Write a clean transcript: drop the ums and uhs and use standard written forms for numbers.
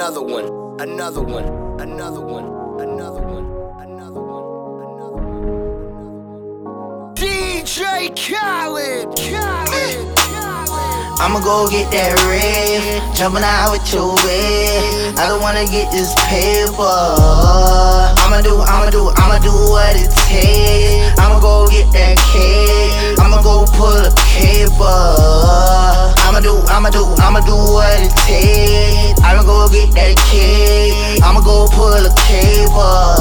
another one, another one, another one, another one, another one, another one. DJ Khaled, Khaled. I'ma go get that red, jumping out with your bed. I don't wanna get this paper. I'ma do what it takes. I'ma go get that cake. I'ma go pull a caper. I'ma do what it takes. I'ma go get that cake. I'ma go pull a caper.